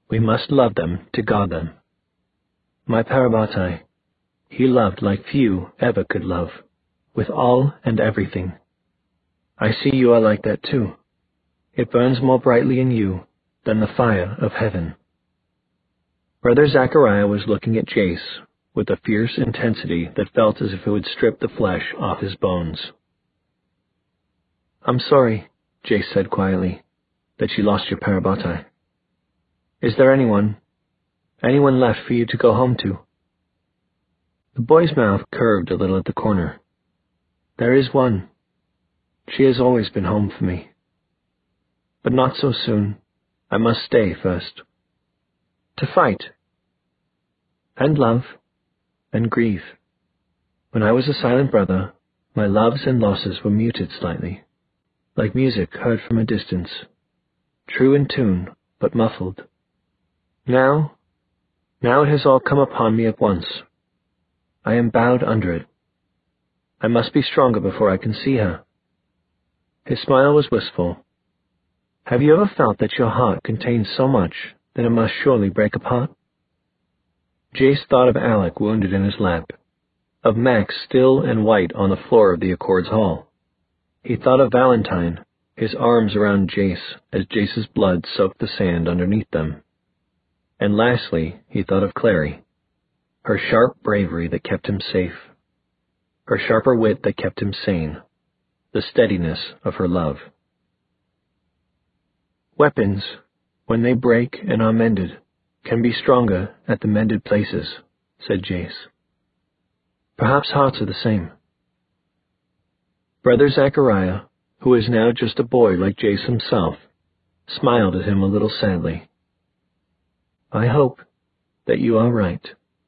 We must love them to guard them. My Parabatai, he loved like few ever could love, with all and everything. I see you are like that too. It burns more brightly in you than the fire of heaven. Brother Zachariah was looking at Jace with a fierce intensity that felt as if it would strip the flesh off his bones. I'm sorry, Jace said quietly, that you lost your Parabatai. Is there anyone left for you to go home to? The boy's mouth curved a little at the corner. There is one. She has always been home for me. But not so soon. I must stay first. To fight. And love. And grieve. When I was a silent brother, my loves and losses were muted slightly, like music heard from a distance, true in tune, but muffled. Now it has all come upon me at once. I am bowed under it. I must be stronger before I can see her. His smile was wistful. Have you ever felt that your heart contains so much that it must surely break apart? Jace thought of Alec wounded in his lap, of Max still and white on the floor of the Accords Hall. He thought of Valentine, his arms around Jace as Jace's blood soaked the sand underneath them. And lastly, he thought of Clary, her sharp bravery that kept him safe, her sharper wit that kept him sane, the steadiness of her love. Weapons, when they break and are mended, can be stronger at the mended places, said Jace. Perhaps hearts are the same. Brother Zachariah, who is now just a boy like Jace himself, smiled at him a little sadly. I hope that you are right.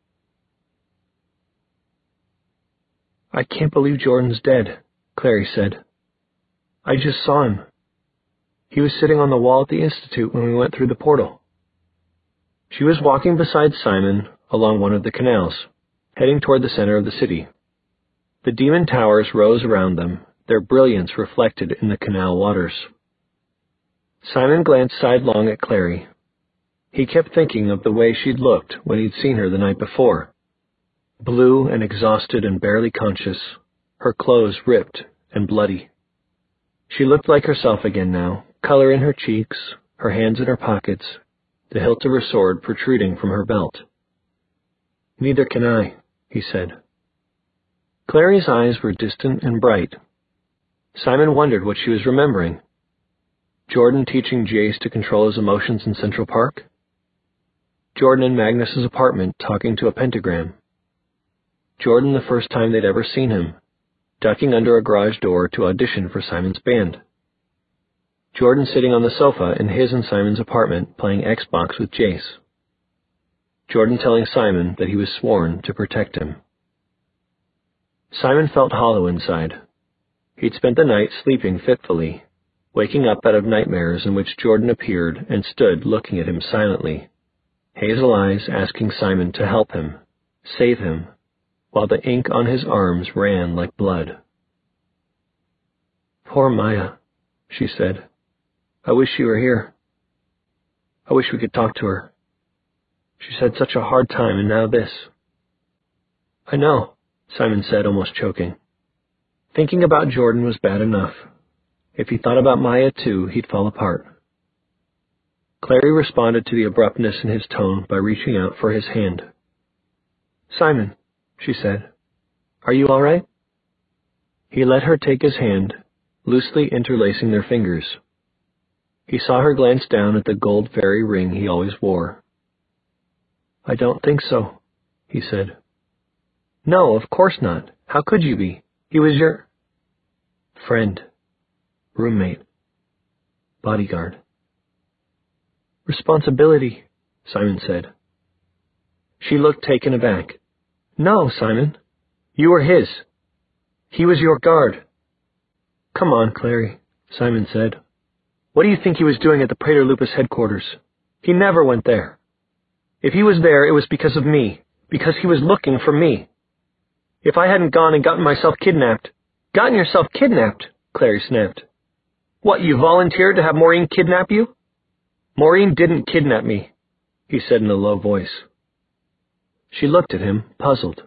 I can't believe Jordan's dead, Clary said. I just saw him. He was sitting on the wall at the Institute when we went through the portal. She was walking beside Simon along one of the canals, heading toward the center of the city. The demon towers rose around them, their brilliance reflected in the canal waters. Simon glanced sidelong at Clary. He kept thinking of the way she'd looked when he'd seen her the night before. Blue and exhausted and barely conscious, her clothes ripped and bloody. She looked like herself again now, color in her cheeks, her hands in her pockets, the hilt of her sword protruding from her belt. Neither can I, he said. Clary's eyes were distant and bright. Simon wondered what she was remembering. Jordan teaching Jace to control his emotions in Central Park? Jordan in Magnus's apartment talking to a pentagram. Jordan the first time they'd ever seen him, ducking under a garage door to audition for Simon's band. Jordan sitting on the sofa in his and Simon's apartment playing Xbox with Jace. Jordan telling Simon that he was sworn to protect him. Simon felt hollow inside. He'd spent the night sleeping fitfully, waking up out of nightmares in which Jordan appeared and stood looking at him silently, hazel eyes asking Simon to help him, save him, while the ink on his arms ran like blood. Poor Maya, she said. I wish she were here. I wish we could talk to her. She's had such a hard time, and now this. I know, Simon said, almost choking. Thinking about Jordan was bad enough. If he thought about Maya too, he'd fall apart. Clary responded to the abruptness in his tone by reaching out for his hand. Simon, she said, are you all right? He let her take his hand, loosely interlacing their fingers. He saw her glance down at the gold fairy ring he always wore. I don't think so, he said. No, of course not. How could you be? He was your friend, roommate, bodyguard. Responsibility, Simon said. She looked taken aback. No, Simon. You were his. He was your guard. Come on, Clary, Simon said. What do you think he was doing at the Praetor Lupus headquarters? He never went there. If he was there, it was because of me, because he was looking for me. If I hadn't gone and gotten myself kidnapped. Gotten yourself kidnapped, Clary snapped. What, you volunteered to have Maureen kidnap you? Maureen didn't kidnap me. he said in a low voice. She looked at him, puzzled.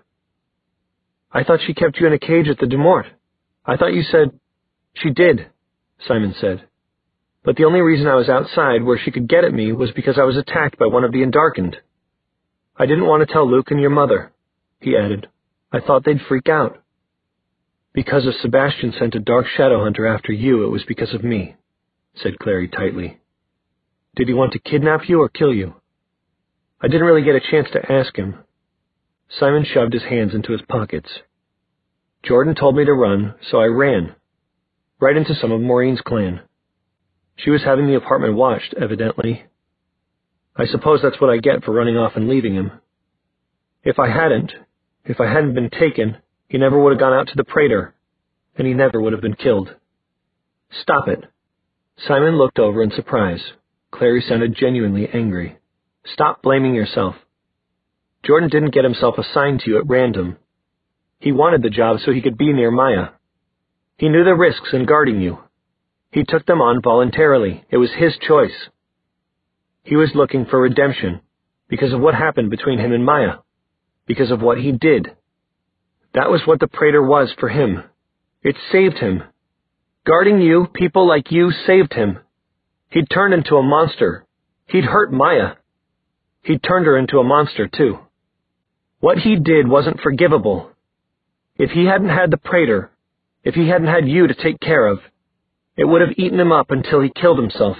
I thought she kept you in a cage at the Demort. I thought you said... She did, Simon said. But the only reason I was outside where she could get at me was because I was attacked by one of the Endarkened. I didn't want to tell Luke and your mother, he added. I thought they'd freak out. Because if Sebastian sent a dark shadow hunter after you, it was because of me, said Clary tightly. Did he want to kidnap you or kill you? I didn't really get a chance to ask him. Simon shoved his hands into his pockets. Jordan told me to run, so I ran. Right into some of Maureen's clan. She was having the apartment watched, evidently. I suppose that's what I get for running off and leaving him. If I hadn't been taken, he never would have gone out to the Praetor, and he never would have been killed. Stop it. Simon looked over in surprise. Clary sounded genuinely angry. Stop blaming yourself. Jordan didn't get himself assigned to you at random. He wanted the job so he could be near Maya. He knew the risks in guarding you. He took them on voluntarily. It was his choice. He was looking for redemption, because of what happened between him and Maya, because of what he did. That was what the Praetor was for him. It saved him. Guarding you, people like you, saved him. He'd turned into a monster. He'd hurt Maya. He'd turned her into a monster, too. What he did wasn't forgivable. If he hadn't had the Praetor, if he hadn't had you to take care of, it would have eaten him up until he killed himself.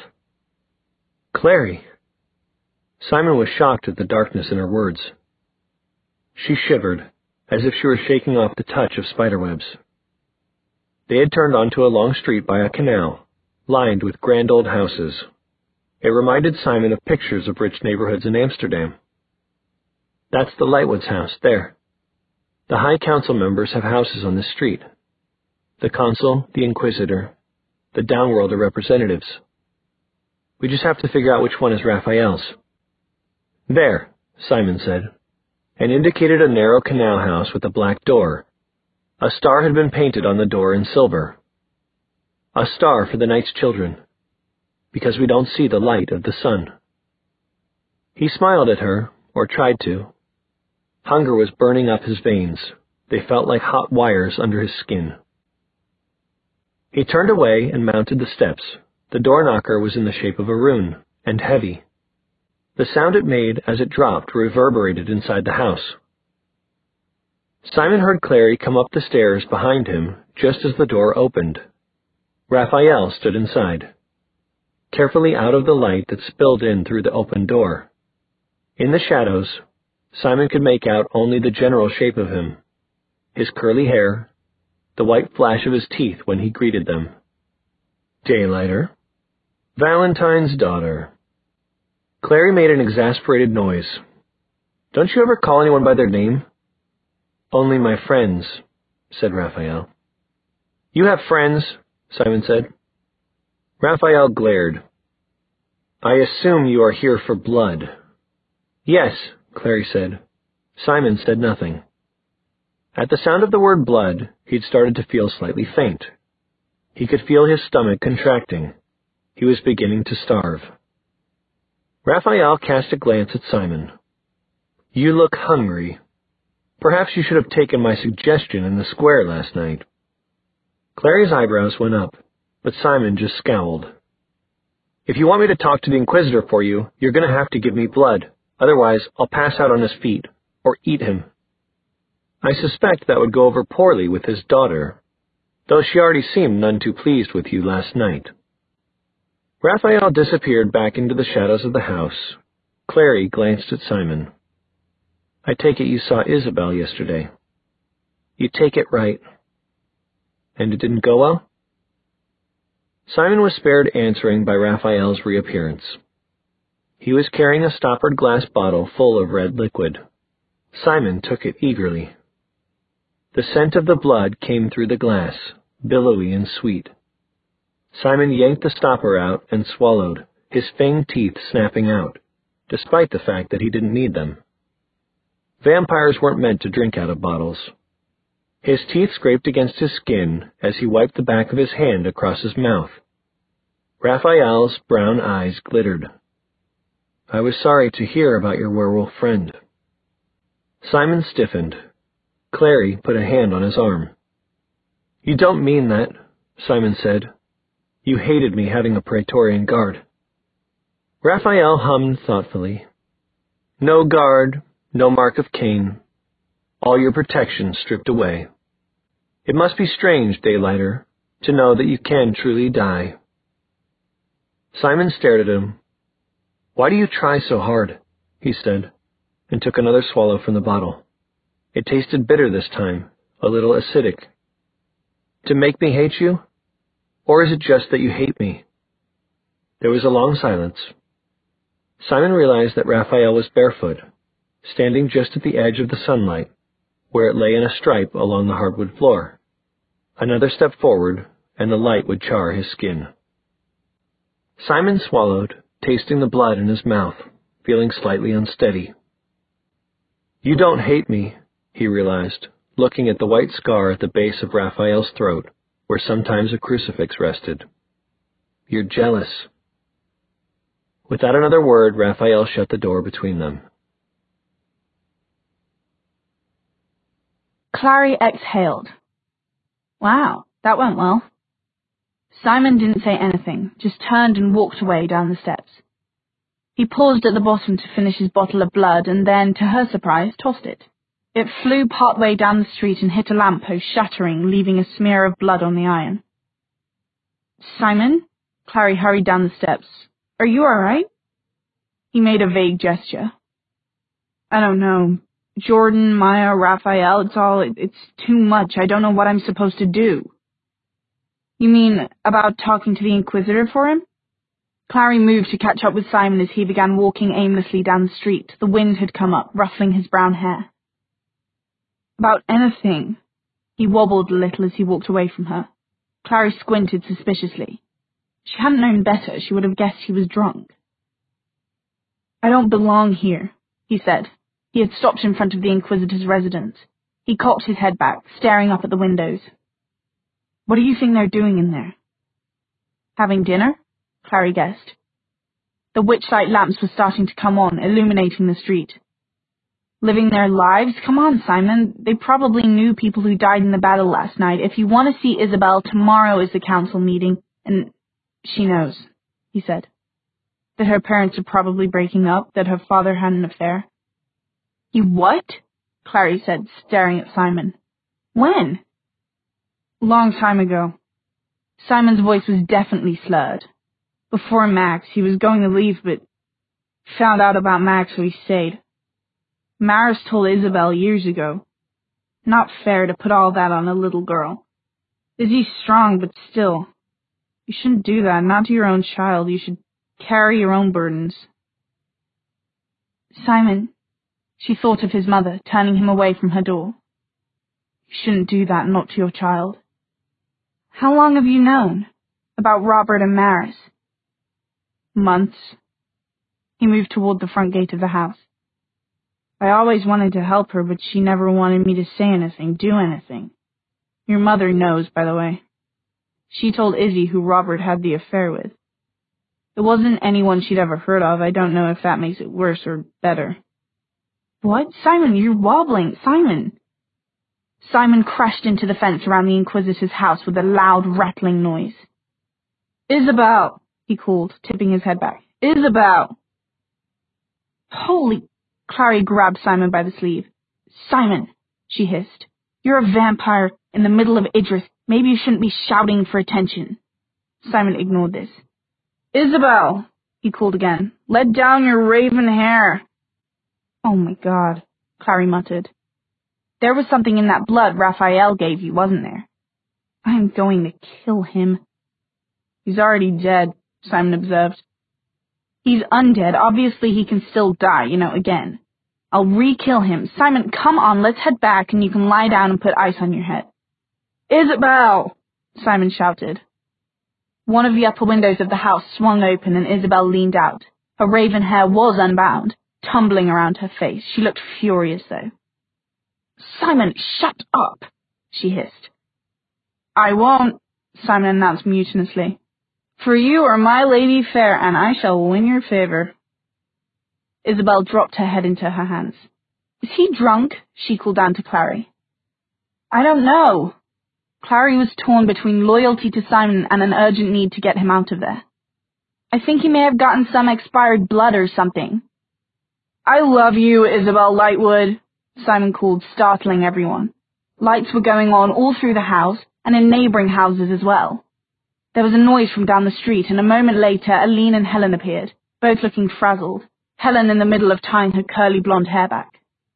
Clary. Simon was shocked at the darkness in her words. She shivered, as if she were shaking off the touch of spiderwebs. They had turned onto a long street by a canal, lined with grand old houses. It reminded Simon of pictures of rich neighborhoods in Amsterdam. That's the Lightwoods house, there. The High Council members have houses on this street. The Consul, the Inquisitor, the Downworlder representatives. We just have to figure out which one is Raphael's. There, Simon said, and indicated a narrow canal house with a black door. A star had been painted on the door in silver. A star for the night's children, because we don't see the light of the sun. He smiled at her, or tried to. Hunger was burning up his veins. They felt like hot wires under his skin. He turned away and mounted the steps. The door knocker was in the shape of a rune, and heavy. The sound it made as it dropped reverberated inside the house. Simon heard Clary come up the stairs behind him just as the door opened. Raphael stood inside, carefully out of the light that spilled in through the open door. In the shadows, Simon could make out only the general shape of him, his curly hair, the white flash of his teeth when he greeted them. Daylighter. Valentine's daughter. Clary made an exasperated noise. Don't you ever call anyone by their name? Only my friends, said Raphael. You have friends, Simon said. Raphael glared. I assume you are here for blood. Yes, Clary said. Simon said nothing. At the sound of the word blood, he'd started to feel slightly faint. He could feel his stomach contracting. He was beginning to starve. Raphael cast a glance at Simon. You look hungry. Perhaps you should have taken my suggestion in the square last night. Clary's eyebrows went up, but Simon just scowled. If you want me to talk to the Inquisitor for you, you're going to have to give me blood. Otherwise, I'll pass out on his feet, or eat him. I suspect that would go over poorly with his daughter, though she already seemed none too pleased with you last night. Raphael disappeared back into the shadows of the house. Clary glanced at Simon. I take it you saw Isabel yesterday. You take it right. And it didn't go well? Simon was spared answering by Raphael's reappearance. He was carrying a stoppered glass bottle full of red liquid. Simon took it eagerly. The scent of the blood came through the glass, billowy and sweet. Simon yanked the stopper out and swallowed, his fanged teeth snapping out, despite the fact that he didn't need them. Vampires weren't meant to drink out of bottles. His teeth scraped against his skin as he wiped the back of his hand across his mouth. Raphael's brown eyes glittered. I was sorry to hear about your werewolf friend." Simon stiffened. Clary put a hand on his arm. "You don't mean that," Simon said. "You hated me having a Praetorian guard." Raphael hummed thoughtfully. "No guard, no mark of Cain. All your protection stripped away. It must be strange, Daylighter, to know that you can truly die." Simon stared at him. "Why do you try so hard?" he said, and took another swallow from the bottle. It tasted bitter this time, a little acidic. "To make me hate you? Or is it just that you hate me?" There was a long silence. Simon realized that Raphael was barefoot, standing just at the edge of the sunlight, where it lay in a stripe along the hardwood floor. Another step forward, and the light would char his skin. Simon swallowed, tasting the blood in his mouth, feeling slightly unsteady. "You don't hate me," he realized, looking at the white scar at the base of Raphael's throat, where sometimes a crucifix rested. "You're jealous." Without another word, Raphael shut the door between them. Clary exhaled. Wow, that went well. Simon didn't say anything, just turned and walked away down the steps. He paused at the bottom to finish his bottle of blood and then, to her surprise, tossed it. It flew partway down the street and hit a lamppost, shattering, leaving a smear of blood on the iron. "Simon?" Clary hurried down the steps. "Are you all right?" He made a vague gesture. "I don't know. Jordan, Maya, Raphael, it's too much. I don't know what I'm supposed to do." "You mean about talking to the Inquisitor for him?" Clary moved to catch up with Simon as he began walking aimlessly down the street. The wind had come up, ruffling his brown hair. "About anything." He wobbled a little as he walked away from her. Clary squinted suspiciously. She hadn't known better. She would have guessed he was drunk. "I don't belong here," he said. He had stopped in front of the Inquisitor's residence. He cocked his head back, staring up at the windows. "What do you think they're doing in there?" "Having dinner?" Clary guessed. The witchlight lamps were starting to come on, illuminating the street. "Living their lives? Come on, Simon. They probably knew people who died in the battle last night. If you want to see Isabel, tomorrow is the council meeting, and she knows," he said. "That her parents are probably breaking up, that her father had an affair." "You what?" Clary said, staring at Simon. "When?" "Long time ago." Simon's voice was definitely slurred. "Before Max, he was going to leave, but found out about Max, so he stayed. Maris told Isabel years ago. Not fair to put all that on a little girl. Izzy's strong, but still. You shouldn't do that, not to your own child. You should carry your own burdens." "Simon," she thought of his mother, turning him away from her door. "You shouldn't do that, not to your child." "How long have you known? About Robert and Maris?" "Months." He moved toward the front gate of the house. "I always wanted to help her, but she never wanted me to say anything, do anything. Your mother knows, by the way. She told Izzy who Robert had the affair with. It wasn't anyone she'd ever heard of. I don't know if that makes it worse or better." "What? Simon, you're wobbling. Simon!" Simon crashed into the fence around the Inquisitor's house with a loud, rattling noise. "Isabel!" he called, tipping his head back. "Isabel!" "Holy..." Clary grabbed Simon by the sleeve. "Simon," she hissed. "You're a vampire in the middle of Idris. Maybe you shouldn't be shouting for attention." Simon ignored this. "Isabel," he called again. "Let down your raven hair." "Oh my God," Clary muttered. "There was something in that blood Raphael gave you, wasn't there?" "I'm going to kill him." "He's already dead," Simon observed. "He's undead. Obviously he can still die, again. I'll re-kill him. Simon, come on, let's head back and you can lie down and put ice on your head." "Isabel!" Simon shouted. One of the upper windows of the house swung open and Isabel leaned out. Her raven hair was unbound, tumbling around her face. She looked furious, though. "Simon, shut up!" she hissed. "I won't," Simon announced mutinously. "For you are my lady fair, and I shall win your favor." Isabel dropped her head into her hands. Is he drunk? She called down to Clary. I don't know. Clary was torn between loyalty to Simon and an urgent need to get him out of there. I think he may have gotten some expired blood or something. I love you, Isabel Lightwood, Simon called, startling everyone. Lights were going on all through the house and in neighboring houses as well. There was a noise from down the street, and a moment later Aline and Helen appeared, both looking frazzled, Helen in the middle of tying her curly blonde hair back.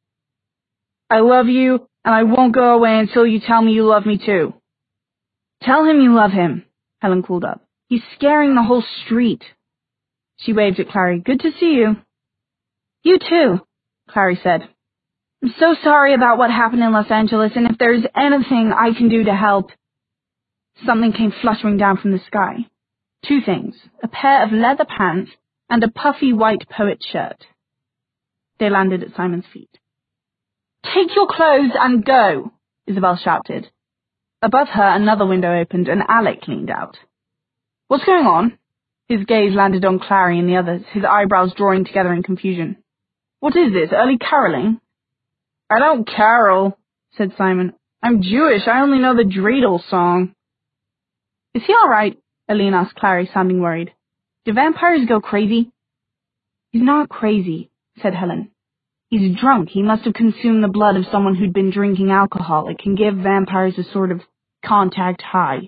I love you, and I won't go away until you tell me you love me too. Tell him you love him, Helen called up. He's scaring the whole street. She waved at Clary. Good to see you. You too, Clary said. I'm so sorry about what happened in Los Angeles, and if there's anything I can do to help. Something came fluttering down from the sky. 2 things, a pair of leather pants and a puffy white poet shirt. They landed at Simon's feet. Take your clothes and go, Isabel shouted. Above her, another window opened and Alec leaned out. What's going on? His gaze landed on Clary and the others, his eyebrows drawing together in confusion. What is this, early caroling? I don't carol, said Simon. I'm Jewish, I only know the dreidel song. Is he all right? Aline asked Clary, sounding worried. Do vampires go crazy? He's not crazy, said Helen. He's drunk. He must have consumed the blood of someone who'd been drinking alcohol. It can give vampires a sort of contact high.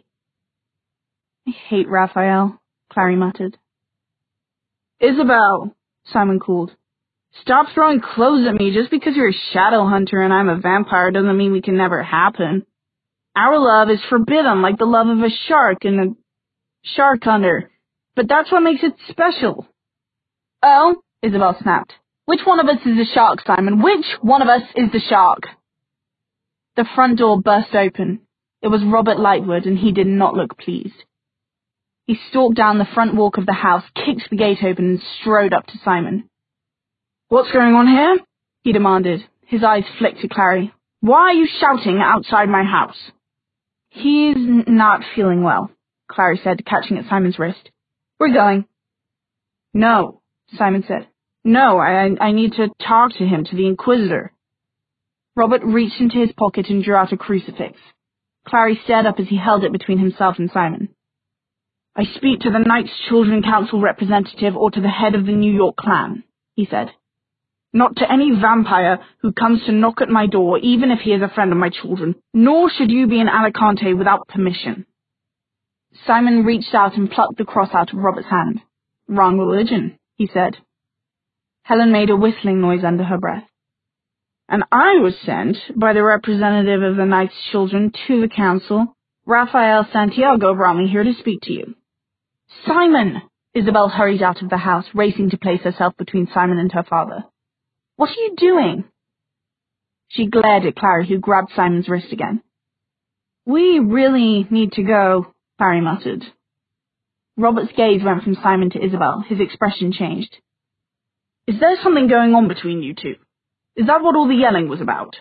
I hate Raphael, Clary muttered. Isabel, Simon called. Stop throwing clothes at me. Just because you're a shadow hunter and I'm a vampire doesn't mean we can never happen. Our love is forbidden, like the love of a shark and a shark hunter. But that's what makes it special. Oh, Isabel snapped. Which one of us is the shark, Simon? Which one of us is the shark? The front door burst open. It was Robert Lightwood, and he did not look pleased. He stalked down the front walk of the house, kicked the gate open, and strode up to Simon. What's going on here? He demanded. His eyes flicked to Clary. Why are you shouting outside my house? He's not feeling well, Clary said, catching at Simon's wrist. We're going. No, Simon said. No, I need to talk to him, to the Inquisitor. Robert reached into his pocket and drew out a crucifix. Clary stared up as he held it between himself and Simon. I speak to the Knights Children Council representative or to the head of the New York clan, he said. Not to any vampire who comes to knock at my door, even if he is a friend of my children, nor should you be in Alicante without permission. Simon reached out and plucked the cross out of Robert's hand. Wrong religion, he said. Helen made a whistling noise under her breath. And I was sent by the representative of the Knights Children to the council. Raphael Santiago brought me here to speak to you. Simon! Isabel hurried out of the house, racing to place herself between Simon and her father. What are you doing? She glared at Clary, who grabbed Simon's wrist again. We really need to go, Clary muttered. Robert's gaze went from Simon to Isabel. His expression changed. Is there something going on between you two? Is that what all the yelling was about?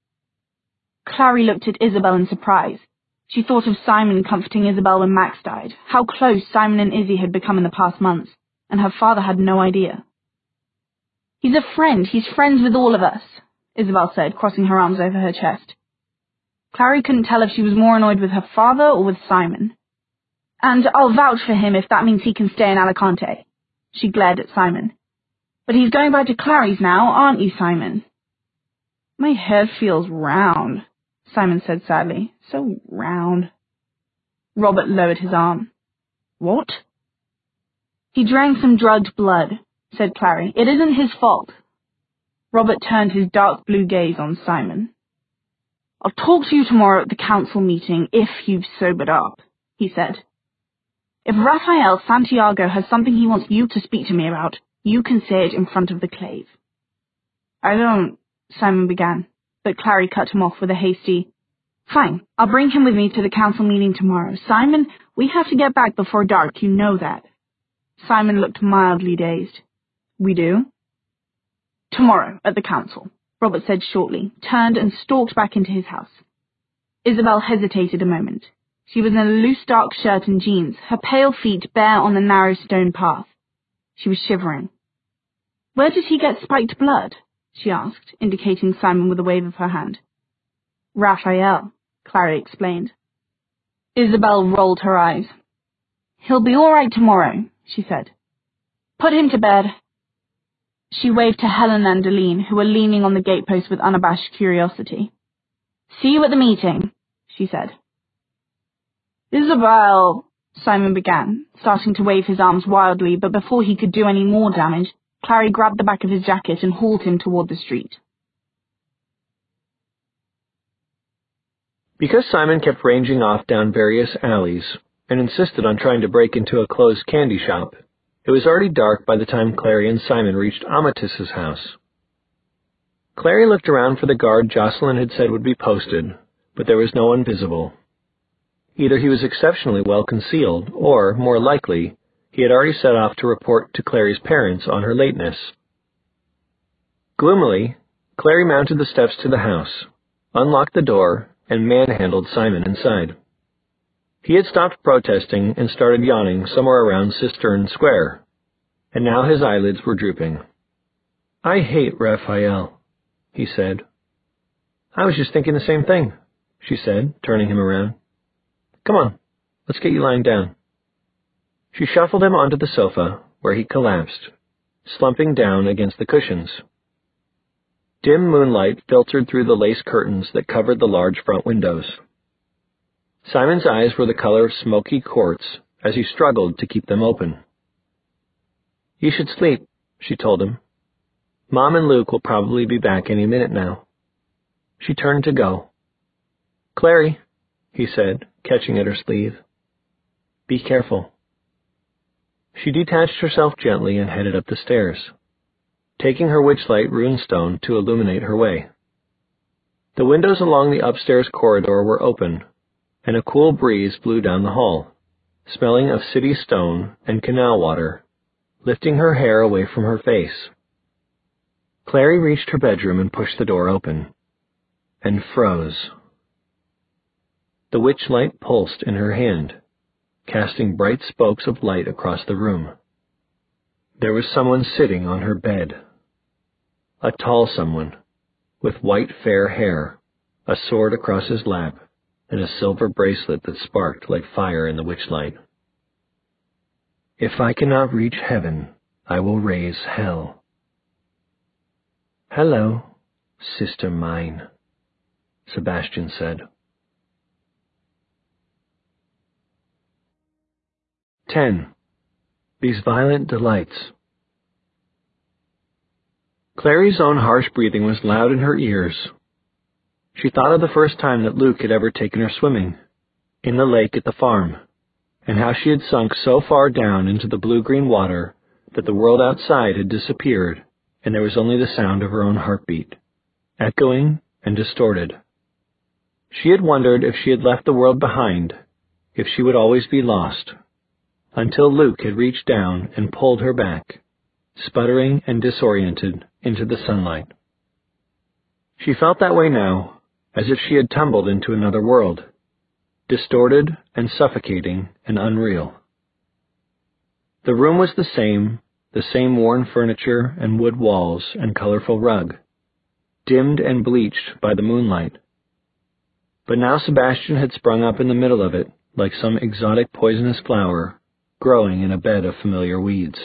Clary looked at Isabel in surprise. She thought of Simon comforting Isabel when Max died, how close Simon and Izzy had become in the past months, and her father had no idea. He's a friend. He's friends with all of us, Isabel said, crossing her arms over her chest. Clary couldn't tell if she was more annoyed with her father or with Simon. And I'll vouch for him if that means he can stay in Alicante. She glared at Simon. But he's going back to Clary's now, aren't you, Simon? My head feels round, Simon said sadly. So round. Robert lowered his arm. What? He drank some drugged blood, said Clary. It isn't his fault. Robert turned his dark blue gaze on Simon. I'll talk to you tomorrow at the council meeting if you've sobered up, he said. If Raphael Santiago has something he wants you to speak to me about, you can say it in front of the clave. I don't, Simon began, but Clary cut him off with a hasty, Fine, I'll bring him with me to the council meeting tomorrow. Simon, we have to get back before dark, you know that. Simon looked mildly dazed. We do? Tomorrow, at the council, Robert said shortly, turned and stalked back into his house. Isabel hesitated a moment. She was in a loose dark shirt and jeans, her pale feet bare on the narrow stone path. She was shivering. Where did he get spiked blood? She asked, indicating Simon with a wave of her hand. Raphael, Clary explained. Isabel rolled her eyes. He'll be all right tomorrow, she said. Put him to bed. She waved to Helen and Aline, who were leaning on the gatepost with unabashed curiosity. See you at the meeting, she said. Isabel, Simon began, starting to wave his arms wildly, but before he could do any more damage, Clary grabbed the back of his jacket and hauled him toward the street. Because Simon kept ranging off down various alleys and insisted on trying to break into a closed candy shop, it was already dark by the time Clary and Simon reached Amatiss's house. Clary looked around for the guard Jocelyn had said would be posted, but there was no one visible. Either he was exceptionally well concealed, or, more likely, he had already set off to report to Clary's parents on her lateness. Gloomily, Clary mounted the steps to the house, unlocked the door, and manhandled Simon inside. He had stopped protesting and started yawning somewhere around Cistern Square, and now his eyelids were drooping. I hate Raphael, he said. I was just thinking the same thing, she said, turning him around. Come on, let's get you lying down. She shuffled him onto the sofa, where he collapsed, slumping down against the cushions. Dim moonlight filtered through the lace curtains that covered the large front windows. Simon's eyes were the color of smoky quartz as he struggled to keep them open. You should sleep, she told him. Mom and Luke will probably be back any minute now. She turned to go. Clary, he said, catching at her sleeve. Be careful. She detached herself gently and headed up the stairs, taking her witchlight runestone to illuminate her way. The windows along the upstairs corridor were open, and a cool breeze blew down the hall, smelling of city stone and canal water, lifting her hair away from her face. Clary reached her bedroom and pushed the door open, and froze. The witchlight pulsed in her hand, casting bright spokes of light across the room. There was someone sitting on her bed. A tall someone, with white fair hair, a sword across his lap, and a silver bracelet that sparked like fire in the witchlight. If I cannot reach heaven, I will raise hell. Hello, sister mine, Sebastian said. 10. These violent delights. Clary's own harsh breathing was loud in her ears. She thought of the first time that Luke had ever taken her swimming, in the lake at the farm, and how she had sunk so far down into the blue-green water that the world outside had disappeared, and there was only the sound of her own heartbeat, echoing and distorted. She had wondered if she had left the world behind, if she would always be lost, until Luke had reached down and pulled her back, sputtering and disoriented, into the sunlight. She felt that way now, as if she had tumbled into another world, distorted and suffocating and unreal. The room was the same worn furniture and wood walls and colorful rug, dimmed and bleached by the moonlight. But now Sebastian had sprung up in the middle of it like some exotic poisonous flower growing in a bed of familiar weeds.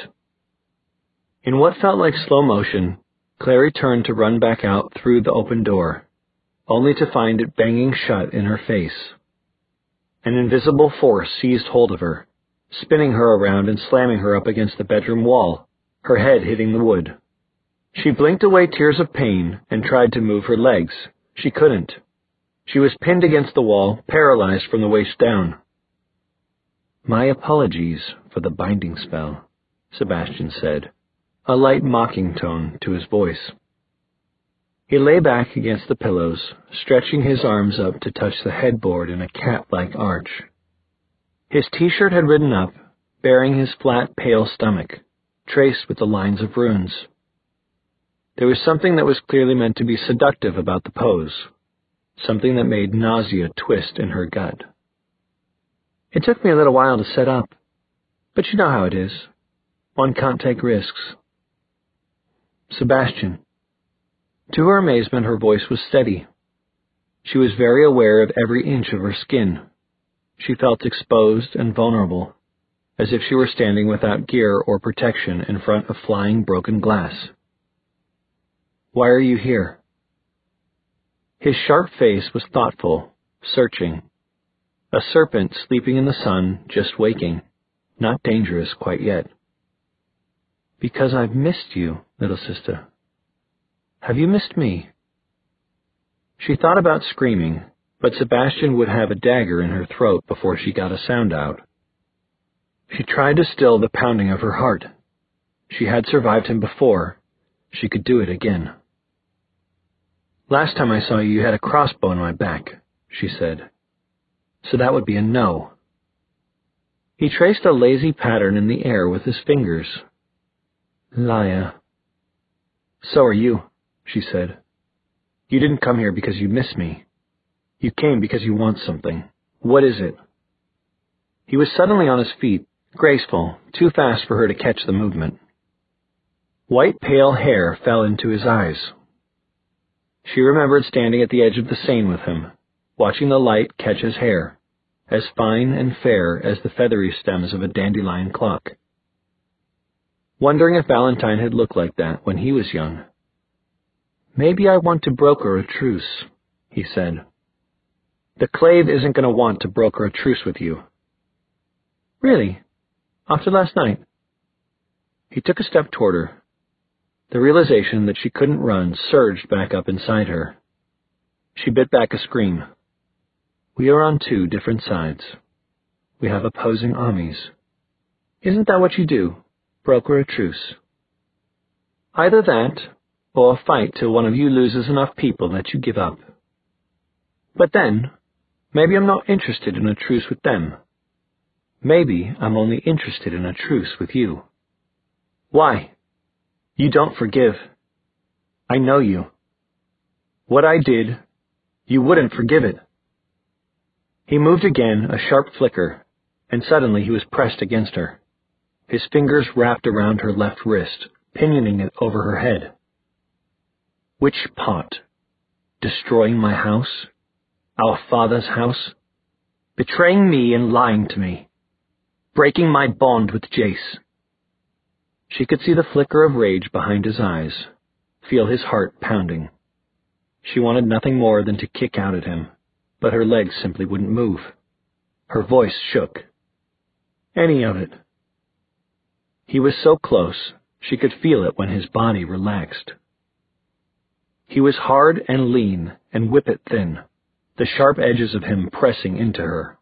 In what felt like slow motion, Clary turned to run back out through the open door, only to find it banging shut in her face. An invisible force seized hold of her, spinning her around and slamming her up against the bedroom wall, her head hitting the wood. She blinked away tears of pain and tried to move her legs. She couldn't. She was pinned against the wall, paralyzed from the waist down. My apologies for the binding spell, Sebastian said, a light mocking tone to his voice. He lay back against the pillows, stretching his arms up to touch the headboard in a cat-like arch. His t-shirt had ridden up, bearing his flat, pale stomach, traced with the lines of runes. There was something that was clearly meant to be seductive about the pose, something that made nausea twist in her gut. It took me a little while to set up, but you know how it is. One can't take risks. Sebastian. To her amazement, her voice was steady. She was very aware of every inch of her skin. She felt exposed and vulnerable, as if she were standing without gear or protection in front of flying broken glass. Why are you here? His sharp face was thoughtful, searching. A serpent sleeping in the sun, just waking, not dangerous quite yet. Because I've missed you, little sister. Have you missed me? She thought about screaming, but Sebastian would have a dagger in her throat before she got a sound out. She tried to still the pounding of her heart. She had survived him before. She could do it again. Last time I saw you, you had a crossbow in my back, she said. So that would be a no. He traced a lazy pattern in the air with his fingers. Liar. So are you, she said. You didn't come here because you miss me. You came because you want something. What is it? He was suddenly on his feet, graceful, too fast for her to catch the movement. White pale hair fell into his eyes. She remembered standing at the edge of the Seine with him, watching the light catch his hair, as fine and fair as the feathery stems of a dandelion clock. Wondering if Valentine had looked like that when he was young. Maybe I want to broker a truce, he said. The Clave isn't going to want to broker a truce with you. Really? After last night? He took a step toward her. The realization that she couldn't run surged back up inside her. She bit back a scream. We are on two different sides. We have opposing armies. Isn't that what you do? Broker a truce? Either that, or fight till one of you loses enough people that you give up. But then, maybe I'm not interested in a truce with them. Maybe I'm only interested in a truce with you. Why? You don't forgive. I know you. What I did, you wouldn't forgive it. He moved again, a sharp flicker, and suddenly he was pressed against her. His fingers wrapped around her left wrist, pinioning it over her head. Which part? Destroying my house? Our father's house? Betraying me and lying to me? Breaking my bond with Jace? She could see the flicker of rage behind his eyes, feel his heart pounding. She wanted nothing more than to kick out at him, but her legs simply wouldn't move. Her voice shook. Any of it. He was so close, she could feel it when his body relaxed. He was hard and lean and whippet thin, the sharp edges of him pressing into her.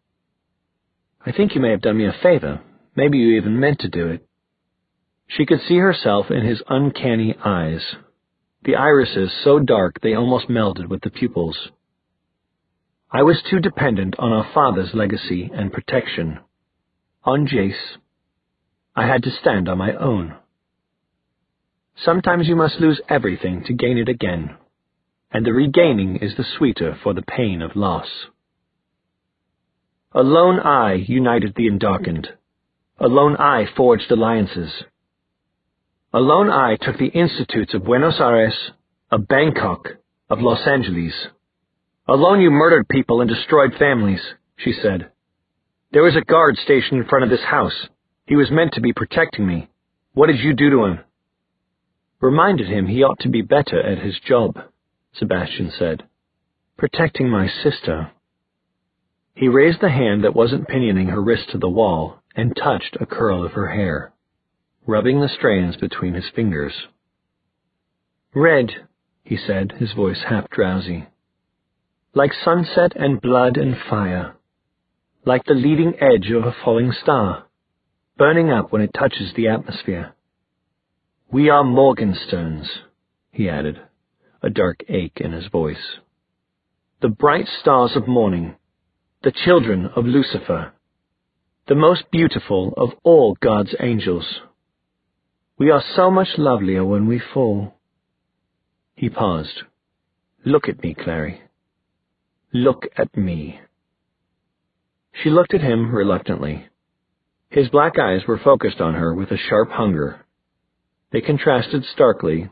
I think you may have done me a favor. Maybe you even meant to do it. She could see herself in his uncanny eyes, the irises so dark they almost melded with the pupils. I was too dependent on our father's legacy and protection. On Jace, I had to stand on my own. Sometimes you must lose everything to gain it again, and the regaining is the sweeter for the pain of loss. Alone I united the Endarkened. Alone I forged alliances. Alone I took the institutes of Buenos Aires, of Bangkok, of Los Angeles. Alone you murdered people and destroyed families, she said. There was a guard stationed in front of this house. He was meant to be protecting me. What did you do to him? Reminded him he ought to be better at his job, Sebastian said. Protecting my sister. He raised the hand that wasn't pinioning her wrist to the wall and touched a curl of her hair, rubbing the strands between his fingers. Red, he said, his voice half-drowsy. Like sunset and blood and fire. Like the leading edge of a falling star, burning up when it touches the atmosphere. We are Morgensterns, he added, a dark ache in his voice. The bright stars of morning, the children of Lucifer, the most beautiful of all God's angels. We are so much lovelier when we fall. He paused. Look at me, Clary. Look at me. She looked at him reluctantly. His black eyes were focused on her with a sharp hunger. They contrasted starkly